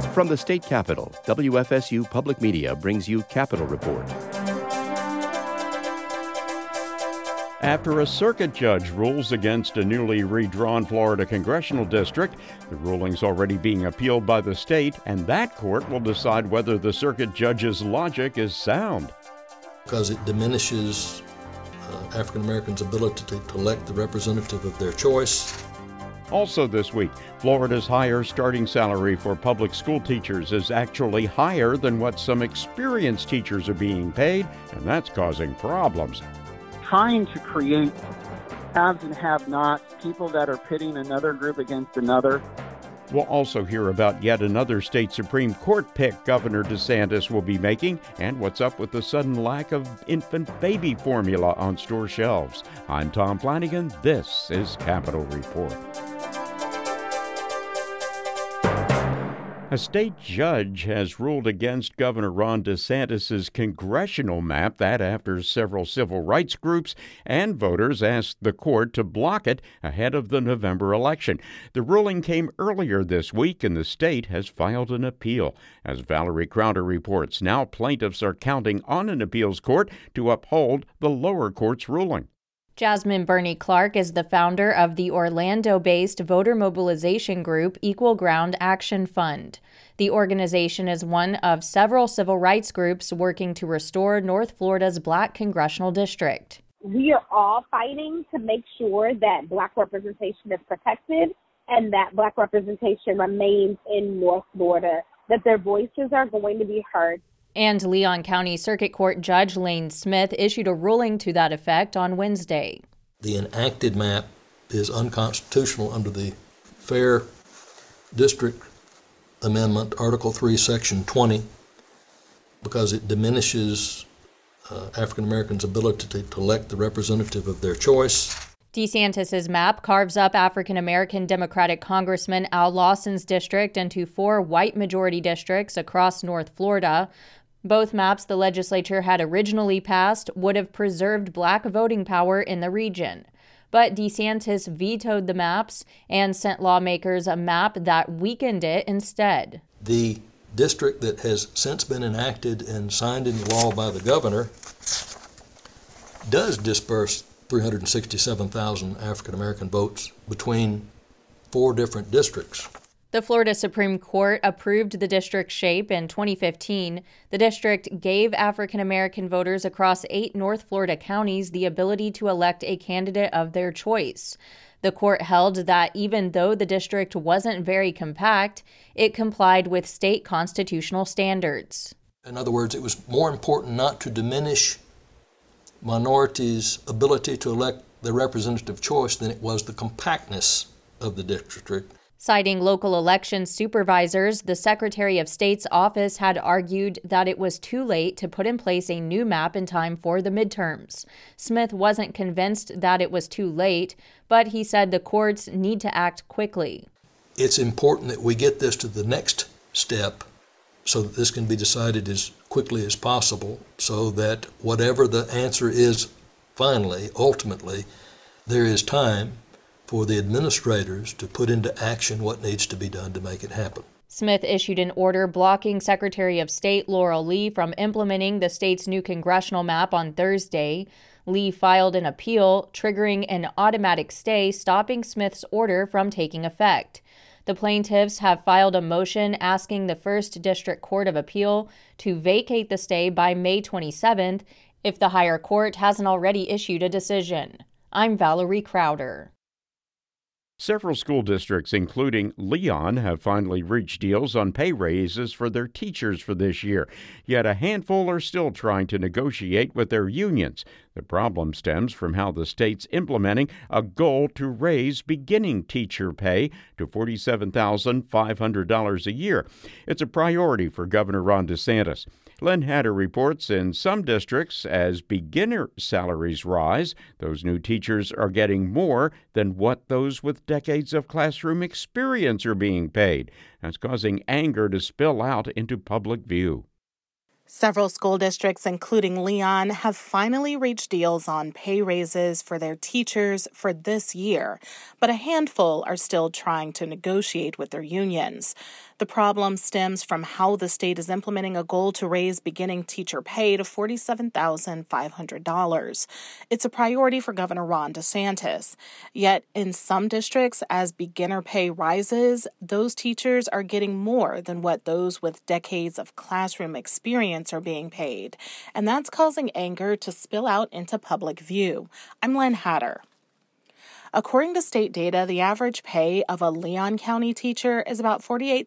From the state capitol, WFSU Public Media brings you Capitol Report. After a circuit judge rules against a newly redrawn Florida congressional district, the ruling's already being appealed by the state, and that court will decide whether the circuit judge's logic is sound. Because it diminishes African Americans' ability to elect the representative of their choice. Also this week, Florida's higher starting salary for public school teachers is actually higher than what some experienced teachers are being paid, and that's causing problems. Trying to create haves and have-nots, people that are pitting another group against another. We'll also hear about yet another state Supreme Court pick Governor DeSantis will be making, and what's up with the sudden lack of infant baby formula on store shelves. I'm Tom Flanagan. This is Capitol Report. A state judge has ruled against Governor Ron DeSantis' congressional map, that after several civil rights groups and voters asked the court to block it ahead of the November election. The ruling came earlier this week, and the state has filed an appeal. As Valerie Crowder reports, now plaintiffs are counting on an appeals court to uphold the lower court's ruling. Jasmine Burney Clark is the founder of the Orlando-based voter mobilization group Equal Ground Action Fund. The organization is one of several civil rights groups working to restore North Florida's Black congressional district. We are all fighting to make sure that Black representation is protected and that Black representation remains in North Florida, that their voices are going to be heard. And Leon County Circuit Court Judge Lane Smith issued a ruling to that effect on Wednesday. The enacted map is unconstitutional under the Fair District Amendment, Article 3, Section 20, because it diminishes African Americans' ability to elect the representative of their choice. DeSantis' map carves up African American Democratic Congressman Al Lawson's district into 4 white majority districts across North Florida. Both maps the legislature had originally passed would have preserved Black voting power in the region. But DeSantis vetoed the maps and sent lawmakers a map that weakened it instead. The district that has since been enacted and signed into law by the governor does disperse 367,000 African American votes between 4 different districts. The Florida Supreme Court approved the district shape in 2015. The district gave African American voters across 8 North Florida counties the ability to elect a candidate of their choice. The court held that even though the district wasn't very compact, it complied with state constitutional standards. In other words, it was more important not to diminish minorities' ability to elect their representative choice than it was the compactness of the district. Citing local election supervisors, the Secretary of State's office had argued that it was too late to put in place a new map in time for the midterms. Smith wasn't convinced that it was too late, but he said the courts need to act quickly. It's important that we get this to the next step so that this can be decided as quickly as possible, so that whatever the answer is finally, ultimately, there is time for the administrators to put into action what needs to be done to make it happen. Smith issued an order blocking Secretary of State Laurel Lee from implementing the state's new congressional map on Thursday. Lee filed an appeal, triggering an automatic stay, stopping Smith's order from taking effect. The plaintiffs have filed a motion asking the First District Court of Appeal to vacate the stay by May 27th if the higher court hasn't already issued a decision. I'm Valerie Crowder. Several school districts, including Leon, have finally reached deals on pay raises for their teachers for this year. Yet a handful are still trying to negotiate with their unions. The problem stems from how the state's implementing a goal to raise beginning teacher pay to $47,500 a year. It's a priority for Governor Ron DeSantis. Len Hatter reports in some districts, as beginner salaries rise, those new teachers are getting more than what those with decades of classroom experience are being paid. That's causing anger to spill out into public view. Several school districts, including Leon, have finally reached deals on pay raises for their teachers for this year, but a handful are still trying to negotiate with their unions. The problem stems from how the state is implementing a goal to raise beginning teacher pay to $47,500. It's a priority for Governor Ron DeSantis. Yet, in some districts, as beginner pay rises, those teachers are getting more than what those with decades of classroom experience are being paid. And that's causing anger to spill out into public view. I'm Len Hatter. According to state data, the average pay of a Leon County teacher is about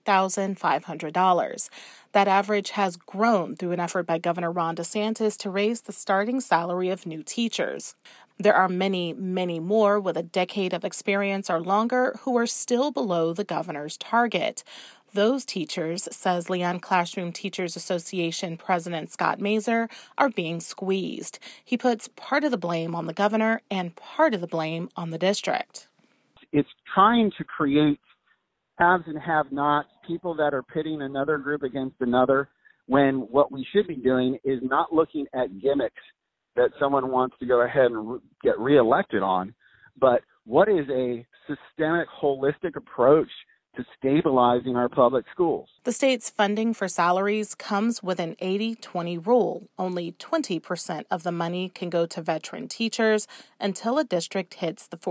$48,500. That average has grown through an effort by Governor Ron DeSantis to raise the starting salary of new teachers. There are many, many more with a decade of experience or longer who are still below the governor's target. Those teachers, says Leon Classroom Teachers Association President Scott Mazer, are being squeezed. He puts part of the blame on the governor and part of the blame on the district. It's trying to create haves and have-nots, people that are pitting another group against another, when what we should be doing is not looking at gimmicks that someone wants to go ahead and get reelected on, but what is a systemic, holistic approach to stabilizing our public schools. The state's funding for salaries comes with an 80-20 rule. Only 20% of the money can go to veteran teachers until a district hits the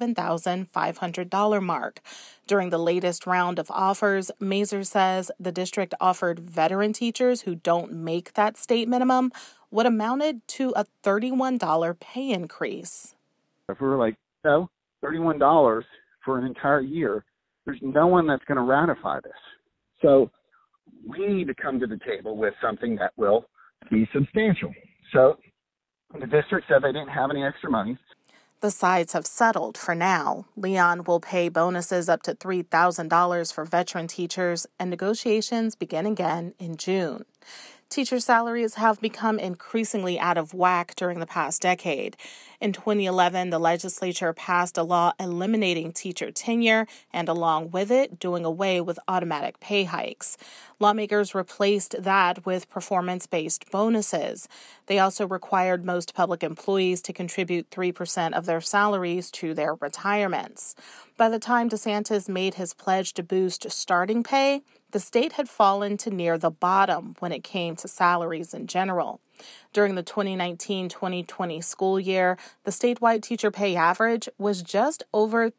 $47,500 mark. During the latest round of offers, Mazer says the district offered veteran teachers who don't make that state minimum what amounted to a $31 pay increase. If we were like, no, $31 for an entire year, there's no one that's going to ratify this. So we need to come to the table with something that will be substantial. So the district said they didn't have any extra money. The sides have settled for now. Leon will pay bonuses up to $3,000 for veteran teachers, and negotiations begin again in June. Teacher salaries have become increasingly out of whack during the past decade. In 2011, the legislature passed a law eliminating teacher tenure and, along with it, doing away with automatic pay hikes. Lawmakers replaced that with performance-based bonuses. They also required most public employees to contribute 3% of their salaries to their retirements. By the time DeSantis made his pledge to boost starting pay, the state had fallen to near the bottom when it came to salaries in general. During the 2019-2020 school year, the statewide teacher pay average was just over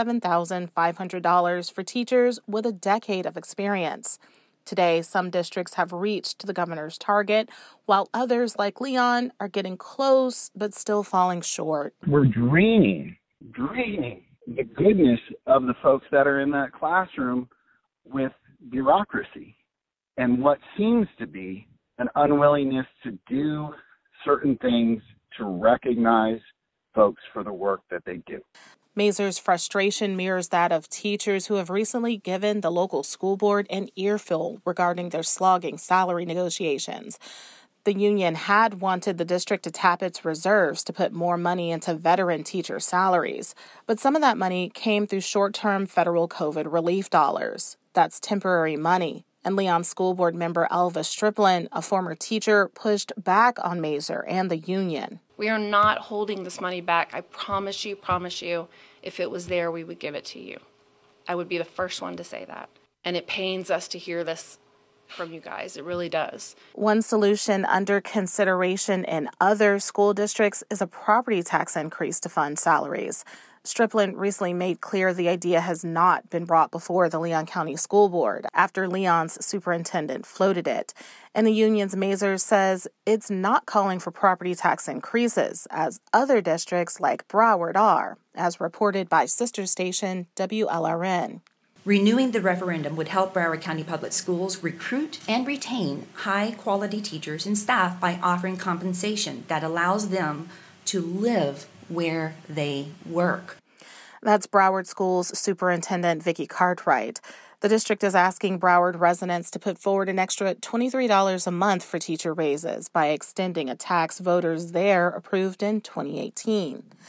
$37,500 for teachers with a decade of experience. Today, some districts have reached the governor's target, while others, like Leon, are getting close but still falling short. We're draining the goodness of the folks that are in that classroom with bureaucracy and what seems to be an unwillingness to do certain things to recognize folks for the work that they do. Mazer's frustration mirrors that of teachers who have recently given the local school board an earful regarding their slogging salary negotiations. The union had wanted the district to tap its reserves to put more money into veteran teacher salaries, but some of that money came through short-term federal COVID relief dollars. That's temporary money. And Leon School Board member Elva Striplin, a former teacher, pushed back on Mazer and the union. We are not holding this money back. I promise you, if it was there, we would give it to you. I would be the first one to say that. And it pains us to hear this from you guys. It really does. One solution under consideration in other school districts is a property tax increase to fund salaries. Striplin recently made clear the idea has not been brought before the Leon County School Board after Leon's superintendent floated it. And the union's Mazer says it's not calling for property tax increases, as other districts like Broward are, as reported by sister station WLRN. Renewing the referendum would help Broward County Public Schools recruit and retain high-quality teachers and staff by offering compensation that allows them to live where they work. That's Broward Schools Superintendent Vicki Cartwright. The district is asking Broward residents to put forward an extra $23 a month for teacher raises by extending a tax voters there approved in 2018.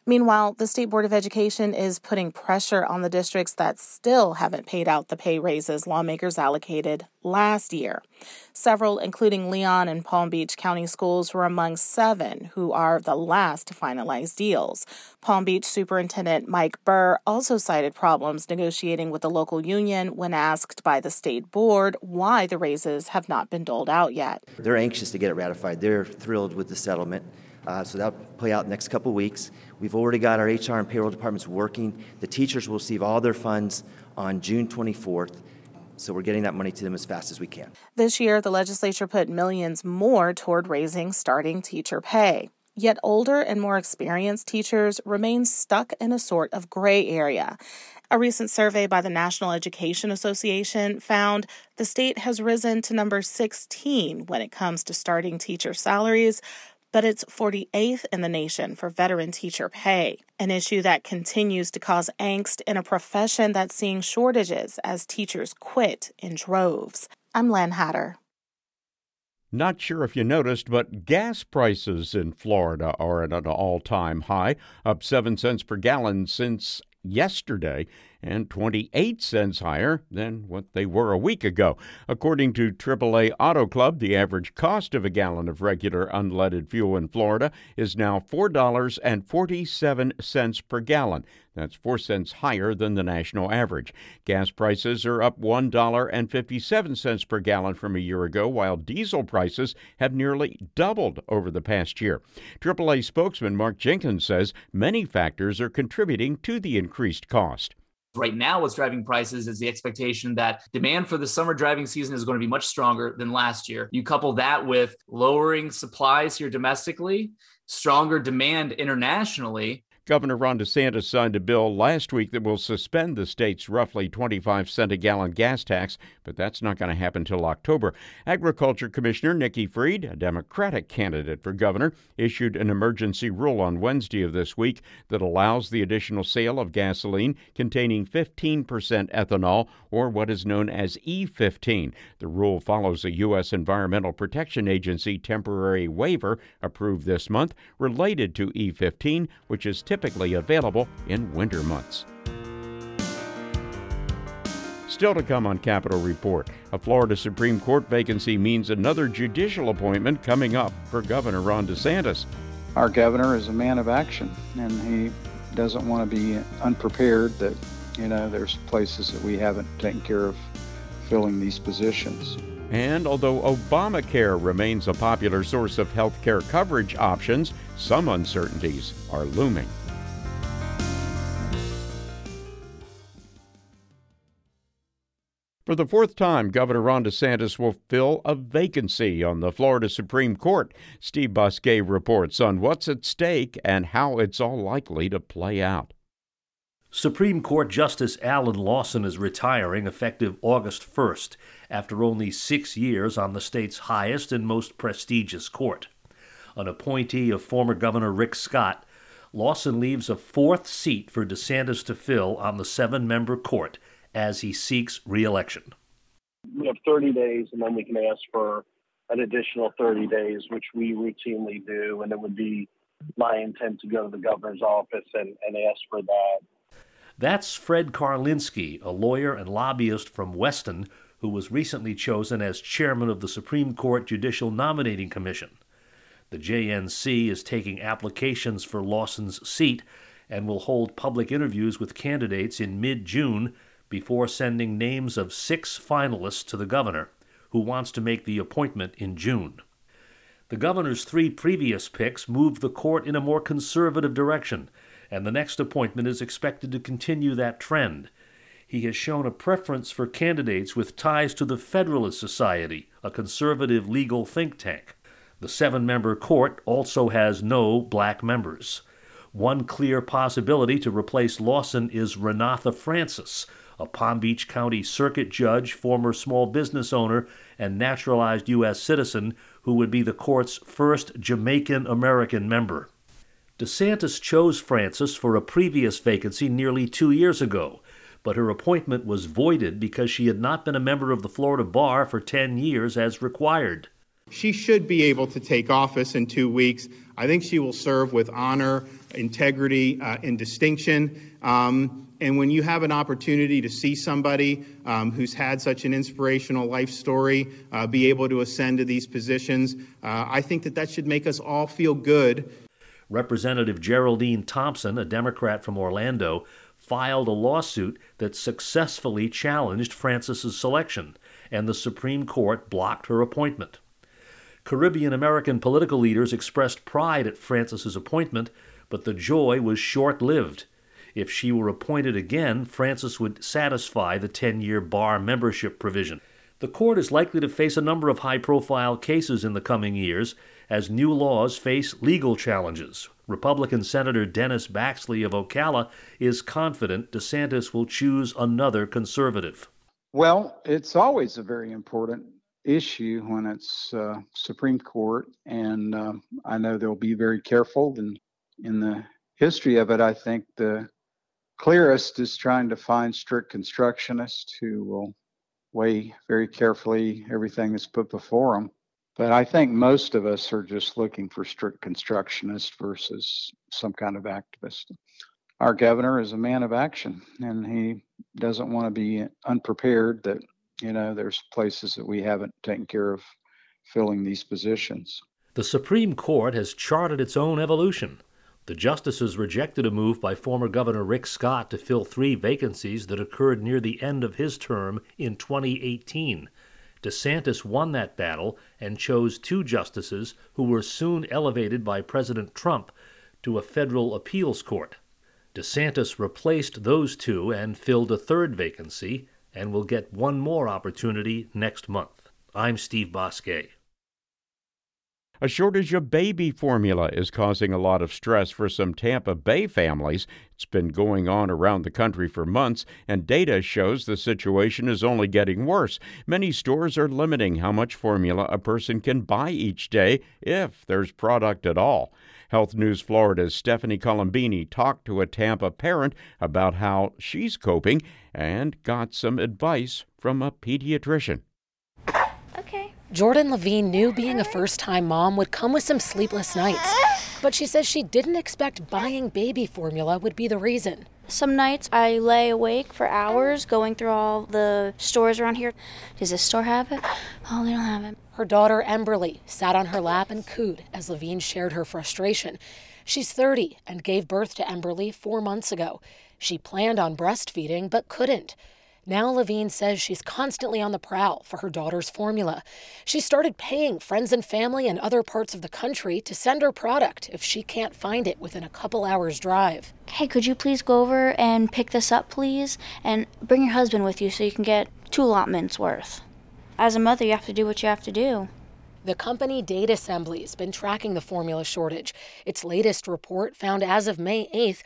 Meanwhile, the State Board of Education is putting pressure on the districts that still haven't paid out the pay raises lawmakers allocated last year. Several, including Leon and Palm Beach County Schools, were among 7 who are the last to finalize deals. Palm Beach Superintendent Mike Burr also cited problems negotiating with the local union when asked by the state board why the raises have not been doled out yet. They're anxious to get it ratified. They're thrilled with the settlement. So that'll play out in the next couple of weeks. We've already got our HR and payroll departments working. The teachers will receive all their funds on June 24th. So we're getting that money to them as fast as we can. This year, the legislature put millions more toward raising starting teacher pay. Yet older and more experienced teachers remain stuck in a sort of gray area. A recent survey by the National Education Association found the state has risen to number 16 when it comes to starting teacher salaries, but it's 48th in the nation for veteran teacher pay, an issue that continues to cause angst in a profession that's seeing shortages as teachers quit in droves. I'm Len Hatter. Not sure if you noticed, but gas prices in Florida are at an all-time high, up 7 cents per gallon since yesterday, and 28 cents higher than what they were a week ago. According to AAA Auto Club, the average cost of a gallon of regular unleaded fuel in Florida is now $4.47 per gallon. That's 4 cents higher than the national average. Gas prices are up $1.57 per gallon from a year ago, while diesel prices have nearly doubled over the past year. AAA spokesman Mark Jenkins says many factors are contributing to the increased cost. Right now, what's driving prices is the expectation that demand for the summer driving season is going to be much stronger than last year. You couple that with lowering supplies here domestically, stronger demand internationally. Governor Ron DeSantis signed a bill last week that will suspend the state's roughly 25-cent-a-gallon gas tax, but that's not going to happen until October. Agriculture Commissioner Nikki Fried, a Democratic candidate for governor, issued an emergency rule on Wednesday of this week that allows the additional sale of gasoline containing 15% ethanol, or what is known as E15. The rule follows a U.S. Environmental Protection Agency temporary waiver approved this month related to E15, which is typically available in winter months. Still to come on Capitol Report, a Florida Supreme Court vacancy means another judicial appointment coming up for Governor Ron DeSantis. Our governor is a man of action, and he doesn't want to be unprepared that, there's places that we haven't taken care of filling these positions. And although Obamacare remains a popular source of health care coverage options, some uncertainties are looming. For the 4th time, Governor Ron DeSantis will fill a vacancy on the Florida Supreme Court. Steve Bosquet reports on what's at stake and how it's all likely to play out. Supreme Court Justice Alan Lawson is retiring effective August 1st after only 6 years on the state's highest and most prestigious court. An appointee of former Governor Rick Scott, Lawson leaves a 4th seat for DeSantis to fill on the 7-member court as he seeks re-election. We have 30 days, and then we can ask for an additional 30 days, which we routinely do, and it would be my intent to go to the governor's office and ask for that. That's Fred Karlinski, a lawyer and lobbyist from Weston, who was recently chosen as chairman of the Supreme Court Judicial Nominating Commission. The JNC is taking applications for Lawson's seat and will hold public interviews with candidates in mid-June before sending names of 6 finalists to the governor, who wants to make the appointment in June. The governor's 3 previous picks moved the court in a more conservative direction, and the next appointment is expected to continue that trend. He has shown a preference for candidates with ties to the Federalist Society, a conservative legal think tank. The 7-member court also has no black members. One clear possibility to replace Lawson is Renatha Francis, a Palm Beach County Circuit judge, former small business owner, and naturalized U.S. citizen who would be the court's first Jamaican-American member. DeSantis chose Francis for a previous vacancy nearly 2 years ago, but her appointment was voided because she had not been a member of the Florida Bar for 10 years as required. She should be able to take office in 2 weeks. I think she will serve with honor integrity, and distinction. And when you have an opportunity to see somebody who's had such an inspirational life story be able to ascend to these positions, I think that should make us all feel good. Representative Geraldine Thompson, a Democrat from Orlando, filed a lawsuit that successfully challenged Frances's selection, and the Supreme Court blocked her appointment. Caribbean American political leaders expressed pride at Frances's appointment, but the joy was short-lived. If she were appointed again, Frances would satisfy the 10-year bar membership provision. The court is likely to face a number of high-profile cases in the coming years as new laws face legal challenges. Republican Senator Dennis Baxley of Ocala is confident DeSantis will choose another conservative. Well, it's always a very important issue when it's Supreme Court, and I know they'll be very careful. And in the history of it, I think the clearest is trying to find strict constructionists who will weigh very carefully everything that's put before them. But I think most of us are just looking for strict constructionists versus some kind of activist. Our governor is a man of action, and he doesn't want to be unprepared that, there's places that we haven't taken care of filling these positions. The Supreme Court has charted its own evolution. The justices rejected a move by former Governor Rick Scott to fill 3 vacancies that occurred near the end of his term in 2018. DeSantis won that battle and chose 2 justices who were soon elevated by President Trump to a federal appeals court. DeSantis replaced those 2 and filled a 3rd vacancy and will get 1 more opportunity next month. I'm Steve Bosquet. A shortage of baby formula is causing a lot of stress for some Tampa Bay families. It's been going on around the country for months, and data shows the situation is only getting worse. Many stores are limiting how much formula a person can buy each day, if there's product at all. Health News Florida's Stephanie Colombini talked to a Tampa parent about how she's coping and got some advice from a pediatrician. Jordan Levine knew being a first-time mom would come with some sleepless nights, but she says she didn't expect buying baby formula would be the reason. Some nights I lay awake for hours going through all the stores around here. Does this store have it? Oh, they don't have it. Her daughter, Emberly, sat on her lap and cooed as Levine shared her frustration. She's 30 and gave birth to Emberly 4 months ago. She planned on breastfeeding but couldn't. Now Levine says she's constantly on the prowl for her daughter's formula. She started paying friends and family in other parts of the country to send her product if she can't find it within a couple hours' drive. Hey, could you please go over and pick this up, please? And bring your husband with you so you can get 2 allotments worth. As a mother, you have to do what you have to do. The company Data Assembly has been tracking the formula shortage. Its latest report found as of May 8th,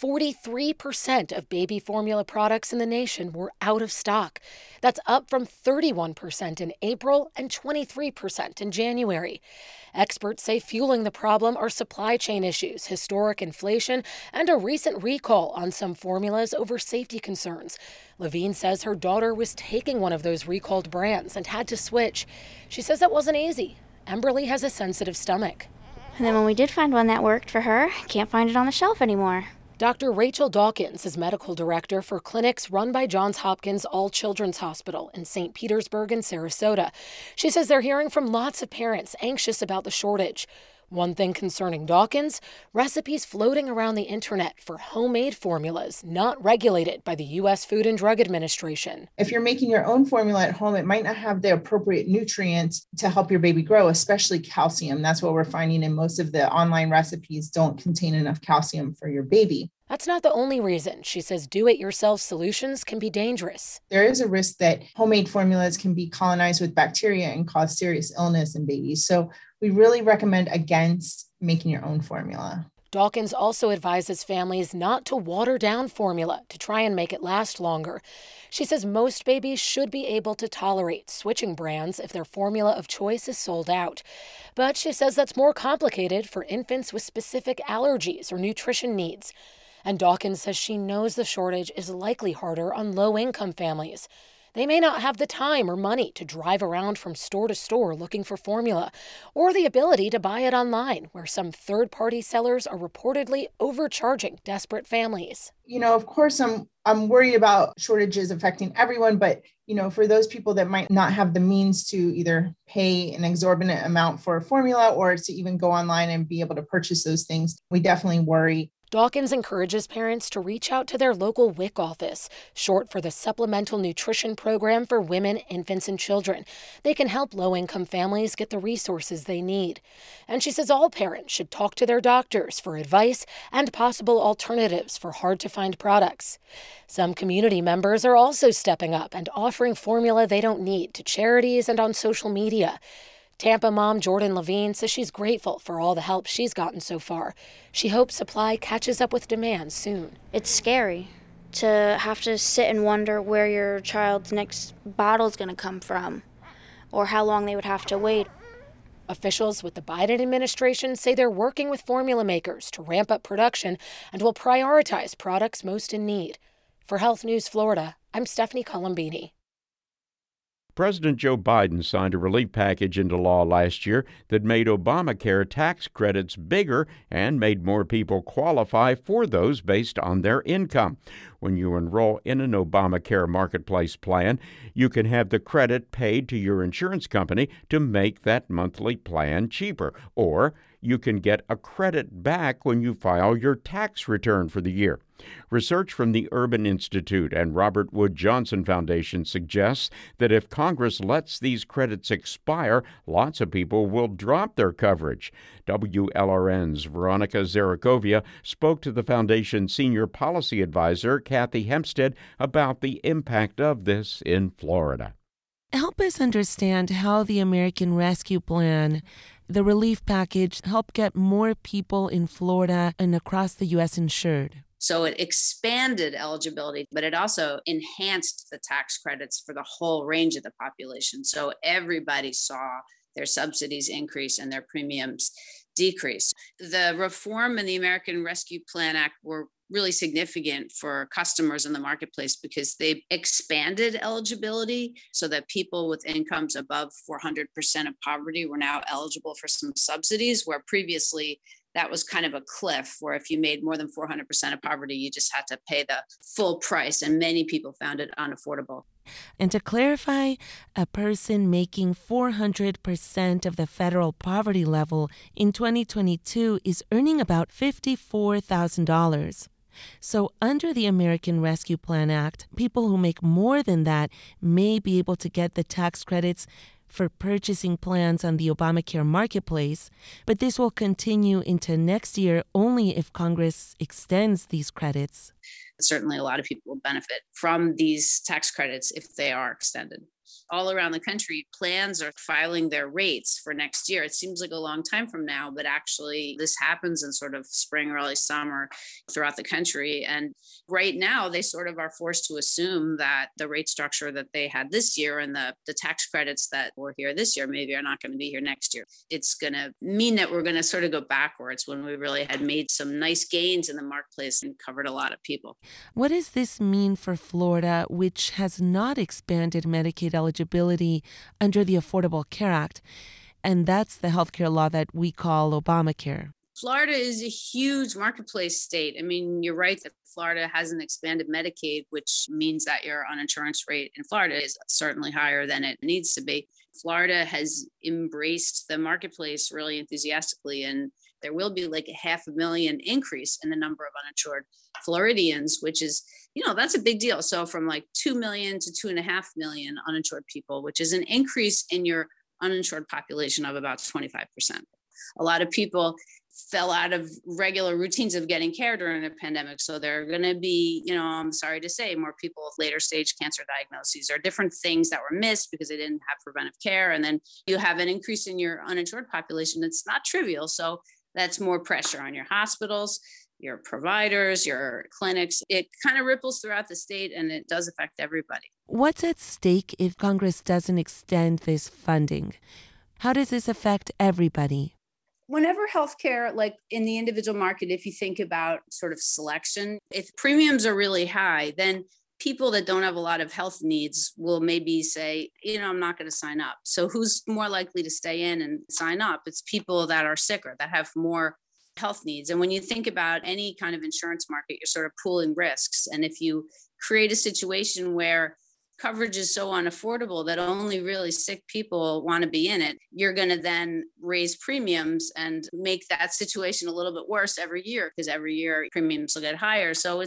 43% of baby formula products in the nation were out of stock. That's up from 31% in April and 23% in January. Experts say fueling the problem are supply chain issues, historic inflation, and a recent recall on some formulas over safety concerns. Levine says her daughter was taking one of those recalled brands and had to switch. She says that wasn't easy. Emberly has a sensitive stomach. And then when we did find one that worked for her, can't find it on the shelf anymore. Dr. Rachel Dawkins is medical director for clinics run by Johns Hopkins All Children's Hospital in St. Petersburg and Sarasota. She says they're hearing from lots of parents anxious about the shortage. One thing concerning Dawkins, recipes floating around the internet for homemade formulas not regulated by the U.S. Food and Drug Administration. If you're making your own formula at home, it might not have the appropriate nutrients to help your baby grow, especially calcium. That's what we're finding in most of the online recipes don't contain enough calcium for your baby. That's not the only reason. She says do-it-yourself solutions can be dangerous. There is a risk that homemade formulas can be colonized with bacteria and cause serious illness in babies. So we really recommend against making your own formula. Dawkins also advises families not to water down formula to try and make it last longer. She says most babies should be able to tolerate switching brands if their formula of choice is sold out. But she says that's more complicated for infants with specific allergies or nutrition needs. And Dawkins says she knows the shortage is likely harder on low-income families. They may not have the time or money to drive around from store to store looking for formula, or the ability to buy it online, where some third-party sellers are reportedly overcharging desperate families. Of course, I'm worried about shortages affecting everyone, but for those people that might not have the means to either pay an exorbitant amount for a formula or to even go online and be able to purchase those things, we definitely worry. Dawkins encourages parents to reach out to their local WIC office, short for the Supplemental Nutrition Program for Women, Infants, and Children. They can help low-income families get the resources they need. And she says all parents should talk to their doctors for advice and possible alternatives for hard-to-find products. Some community members are also stepping up and offering formula they don't need to charities and on social media. Tampa mom Jordan Levine says she's grateful for all the help she's gotten so far. She hopes supply catches up with demand soon. It's scary to have to sit and wonder where your child's next bottle is going to come from or how long they would have to wait. Officials with the Biden administration say they're working with formula makers to ramp up production and will prioritize products most in need. For Health News Florida, I'm Stephanie Colombini. President Joe Biden signed a relief package into law last year that made Obamacare tax credits bigger and made more people qualify for those based on their income. When you enroll in an Obamacare Marketplace plan, you can have the credit paid to your insurance company to make that monthly plan cheaper, or you can get a credit back when you file your tax return for the year. Research from the Urban Institute and Robert Wood Johnson Foundation suggests that if Congress lets these credits expire, lots of people will drop their coverage. WLRN's Veronica Zaragovia spoke to the foundation's senior policy advisor, Kathy Hempstead, about the impact of this in Florida. Help us understand how the American Rescue Plan, the relief package, helped get more people in Florida and across the U.S. insured. So it expanded eligibility, but it also enhanced the tax credits for the whole range of the population. So everybody saw their subsidies increase and their premiums decrease. The reform in the American Rescue Plan Act were really significant for customers in the marketplace because they expanded eligibility so that people with incomes above 400% of poverty were now eligible for some subsidies, where previously that was kind of a cliff where if you made more than 400% of poverty, you just had to pay the full price, and many people found it unaffordable. And to clarify, a person making 400% of the federal poverty level in 2022 is earning about $54,000. So under the American Rescue Plan Act, people who make more than that may be able to get the tax credits for purchasing plans on the Obamacare Marketplace, but this will continue into next year only if Congress extends these credits. Certainly, a lot of people will benefit from these tax credits if they are extended. All around the country, plans are filing their rates for next year. It seems like a long time from now, but actually this happens in sort of spring, early summer throughout the country. And right now, they sort of are forced to assume that the rate structure that they had this year and the tax credits that were here this year maybe are not going to be here next year. It's going to mean that we're going to sort of go backwards when we really had made some nice gains in the marketplace and covered a lot of people. What does this mean for Florida, which has not expanded Medicaid eligibility under the Affordable Care Act? And that's the healthcare law that we call Obamacare. Florida is a huge marketplace state. I mean, you're right that Florida hasn't expanded Medicaid, which means that your uninsurance rate in Florida is certainly higher than it needs to be. Florida has embraced the marketplace really enthusiastically, and there will be like a 500,000 increase in the number of uninsured Floridians, which is, that's a big deal. So from like 2 million to 2.5 million uninsured people, which is an increase in your uninsured population of about 25%. A lot of people fell out of regular routines of getting care during the pandemic. So there are going to be, I'm sorry to say, more people with later stage cancer diagnoses or different things that were missed because they didn't have preventive care. And then you have an increase in your uninsured population. It's not trivial. So that's more pressure on your hospitals, your providers, your clinics. It kind of ripples throughout the state, and it does affect everybody. What's at stake if Congress doesn't extend this funding? How does this affect everybody? Whenever healthcare, like in the individual market, if you think about sort of selection, if premiums are really high, then people that don't have a lot of health needs will maybe say, I'm not going to sign up. So who's more likely to stay in and sign up? It's people that are sicker, that have more health needs. And when you think about any kind of insurance market, you're sort of pooling risks. And if you create a situation where coverage is so unaffordable that only really sick people want to be in it, you're going to then raise premiums and make that situation a little bit worse every year, because every year premiums will get higher. So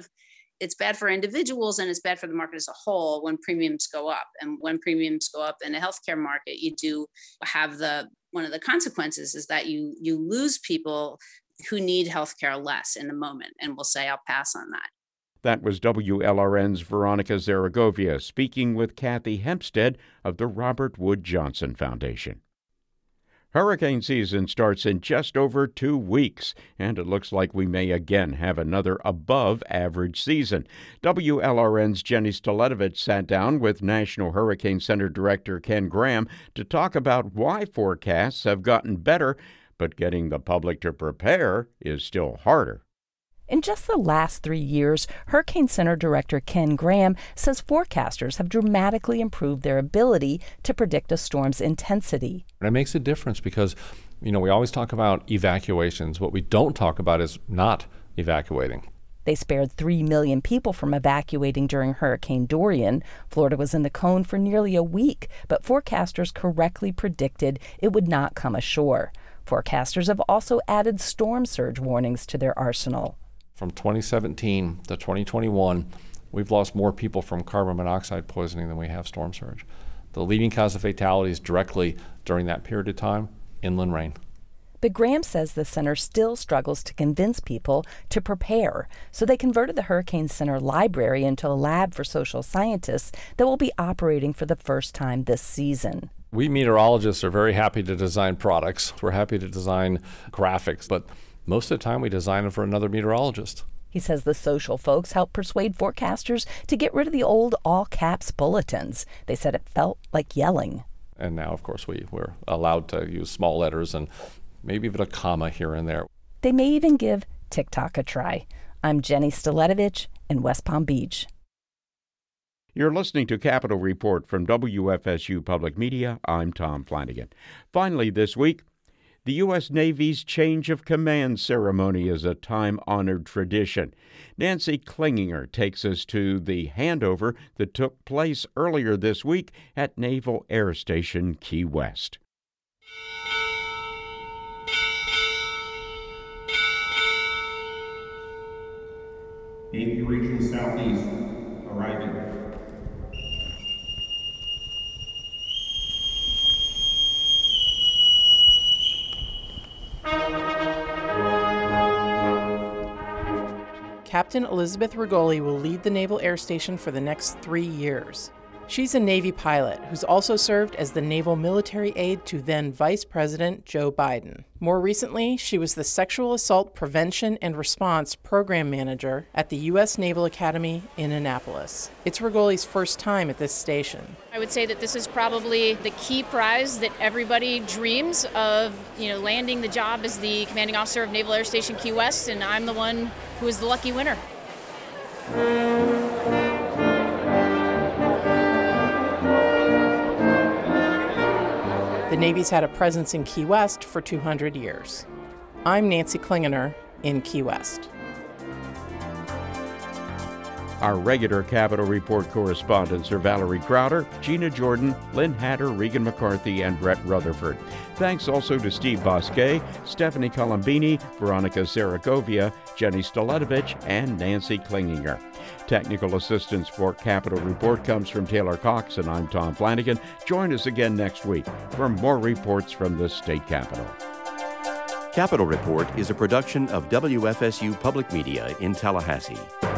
it's bad for individuals and it's bad for the market as a whole when premiums go up. And when premiums go up in a healthcare market, you do have one of the consequences is that you lose people who need healthcare less in the moment and will say, I'll pass on that. That was WLRN's Veronica Zaragovia speaking with Kathy Hempstead of the Robert Wood Johnson Foundation. Hurricane season starts in just over 2 weeks, and it looks like we may again have another above-average season. WLRN's Jenny Staletovich sat down with National Hurricane Center Director Ken Graham to talk about why forecasts have gotten better, but getting the public to prepare is still harder. In just the last 3 years, Hurricane Center Director Ken Graham says forecasters have dramatically improved their ability to predict a storm's intensity. It makes a difference because, we always talk about evacuations. What we don't talk about is not evacuating. They spared 3 million people from evacuating during Hurricane Dorian. Florida was in the cone for nearly a week, but forecasters correctly predicted it would not come ashore. Forecasters have also added storm surge warnings to their arsenal. From 2017 to 2021, we've lost more people from carbon monoxide poisoning than we have storm surge. The leading cause of fatalities directly during that period of time, inland rain. But Graham says the center still struggles to convince people to prepare, so they converted the Hurricane Center Library into a lab for social scientists that will be operating for the first time this season. We meteorologists are very happy to design products. We're happy to design graphics, but most of the time we design them for another meteorologist. He says the social folks helped persuade forecasters to get rid of the old all-caps bulletins. They said it felt like yelling. And now, of course, we're allowed to use small letters and maybe even a comma here and there. They may even give TikTok a try. I'm Jenny Staletovich in West Palm Beach. You're listening to Capitol Report from WFSU Public Media. I'm Tom Flanagan. Finally this week, the U.S. Navy's change of command ceremony is a time-honored tradition. Nancy Klinginger takes us to the handover that took place earlier this week at Naval Air Station Key West. Navy Region Southeast arriving. Captain Elizabeth Rigoli will lead the Naval Air Station for the next 3 years. She's a Navy pilot who's also served as the naval military aide to then Vice President Joe Biden. More recently, she was the Sexual Assault Prevention and Response Program Manager at the U.S. Naval Academy in Annapolis. It's Rigoli's first time at this station. I would say that this is probably the key prize that everybody dreams of, landing the job as the commanding officer of Naval Air Station Key West, and I'm the one who is the lucky winner. The Navy's had a presence in Key West for 200 years. I'm Nancy Klinginger in Key West. Our regular Capitol Report correspondents are Valerie Crowder, Gina Jordan, Lynn Hatter, Regan McCarthy, and Brett Rutherford. Thanks also to Steve Bosquet, Stephanie Colombini, Veronica Zaragovia, Jenny Staletovich, and Nancy Klinginger. Technical assistance for Capitol Report comes from Taylor Cox, and I'm Tom Flanagan. Join us again next week for more reports from the state capitol. Capitol Report is a production of WFSU Public Media in Tallahassee.